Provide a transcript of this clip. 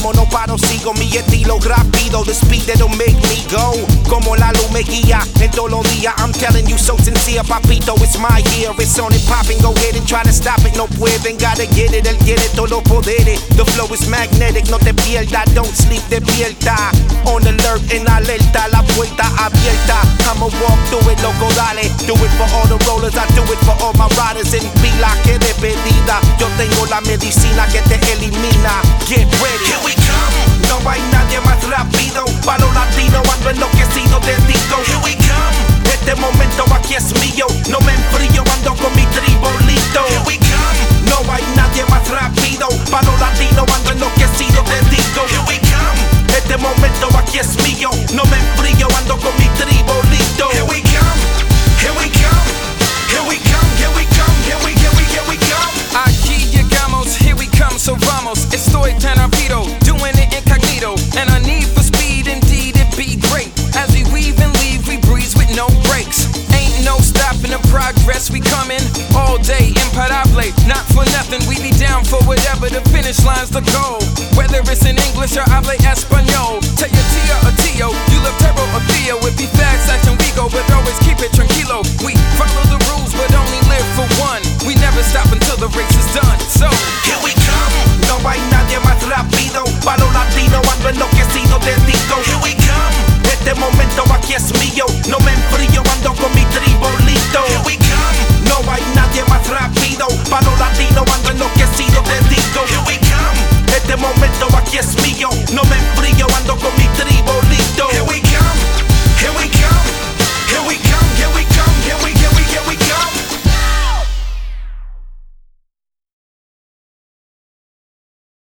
ritmo no paro, sigo mi estilo rápido. The speed that'll make me go. Como la luz me guía en todos los días. I'm telling you so sincere, papito, it's my year. It's on and popping, go ahead and try to stop it. No pueden, gotta get it, él tiene todos los poderes. The flow is magnetic, no te pierdas, don't sleep, despierta. On alert, en alerta, la puerta abierta. I'ma walk through it, loco, dale. Do it for all the rollers, I do it for all my riders. En pila que de pedida, yo tengo la medicina que te elimina. Get ready, here we come. No hay nadie más rápido. Pa' los latinos ando enloquecido de disco. Here we come. Este momento aquí es mío. No me enfrío, ando con mi tribolito. Here we come. No hay nadie más rápido. Pa' los latinos ando enloquecido de disco. Here we come. Este momento aquí es mío. No me enfrío, ando con mi tribolito. Here we come. Here we come. Here we come. Here we come. Here we come. Aquí llegamos, here we come, so vamos. Estoy tan rápido, doing it incognito. And our need for speed, indeed, it be great. As we weave and leave, we breeze with no brakes. Ain't no stopping the progress, we coming all day, imparable. Not for nothing, we be down for whatever, the finish line's the goal. Whether it's in English or habla español. Tell your tia or tio, you look turbo or Theo. If be fast action, we go, but always keep it tranquilo. We follow the rules, but only live for one. We never stop until the race is done. So, here we come. No hay nadie más rápido. Pa' los latinos ando enloquecido de disco. Here we come. Este momento aquí es mío. No me enfrío, ando con mi tribolito. Here we come. No hay nadie más rápido. Pa' los latinos